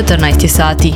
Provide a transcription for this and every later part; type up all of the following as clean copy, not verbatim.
14 sati.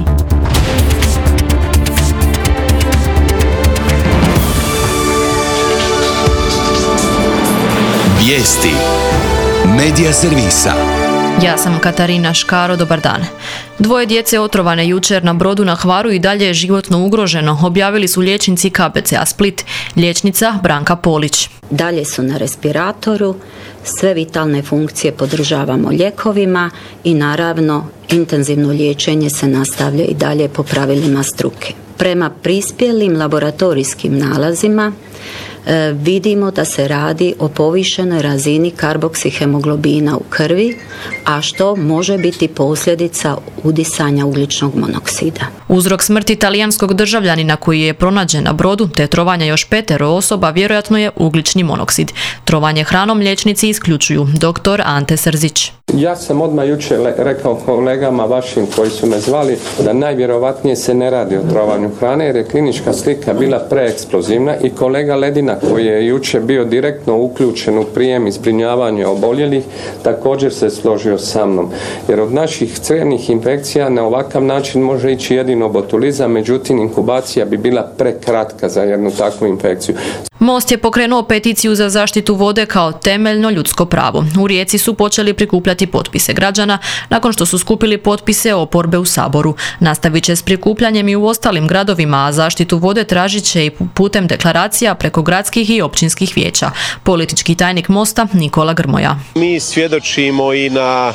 Vijesti Medija servisa. Ja sam Katarina Škaro, dobar dan. Dvoje djece otrovane jučer na brodu na Hvaru i dalje je životno ugroženo, objavili su liječnici KBC-a Split, liječnica Branka Polić. Dalje su na respiratoru, sve vitalne funkcije podržavamo lijekovima i naravno intenzivno liječenje se nastavlja i dalje po pravilima struke. Prema prispjelim laboratorijskim nalazima vidimo da se radi o povišenoj razini karboksihemoglobina u krvi, a što može biti posljedica udisanja ugljičnog monoksida. Uzrok smrti talijanskog državljanina koji je pronađen na brodu te trovanja još 5 osoba vjerojatno je ugljični monoksid. Trovanje hranom liječnici isključuju. Dr. Ante Srzić. Ja sam odmah jučer rekao kolegama vašim koji su me zvali da najvjerovatnije se ne radi o trovanju hrane jer je klinička slika bila preeksplozivna i kolega Ledina koji je jučer bio direktno uključen u prijem i zbrinjavanje oboljelih također se složio sa mnom. Jer od naših crijevnih infekcija na ovakav način može ići jedino botulizam, međutim inkubacija bi bila prekratka za jednu takvu infekciju. Most je pokrenuo peticiju za zaštitu vode kao temeljno ljudsko pravo. U Rijeci su počeli prikupljati potpise građana nakon što su skupili potpise oporbe u Saboru. Nastavit će s prikupljanjem i u ostalim gradovima, a zaštitu vode tražit će i putem deklaracija preko gradskih i općinskih vijeća. Politički tajnik Mosta Nikola Grmoja. Mi svjedočimo i na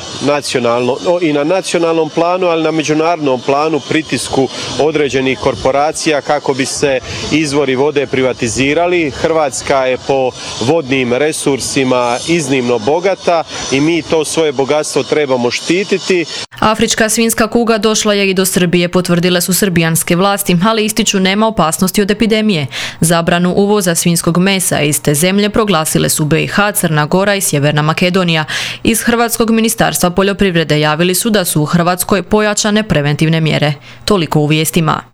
nacionalnom planu, ali na međunarodnom planu pritisku određenih korporacija kako bi se izvori vode privatizirali. Hrvatska je po vodnim resursima iznimno bogata i mi to svoje bogatstvo trebamo štititi. Afrička svinjska kuga došla je i do Srbije, potvrdile su srbijanske vlasti, ali ističu nema opasnosti od epidemije. Zabranu uvoza svinjskog mesa iz te zemlje proglasile su BiH, Crna Gora i Sjeverna Makedonija. Iz Hrvatskog ministarstva poljoprivrede javili su da su u Hrvatskoj pojačane preventivne mjere. Toliko u vijestima.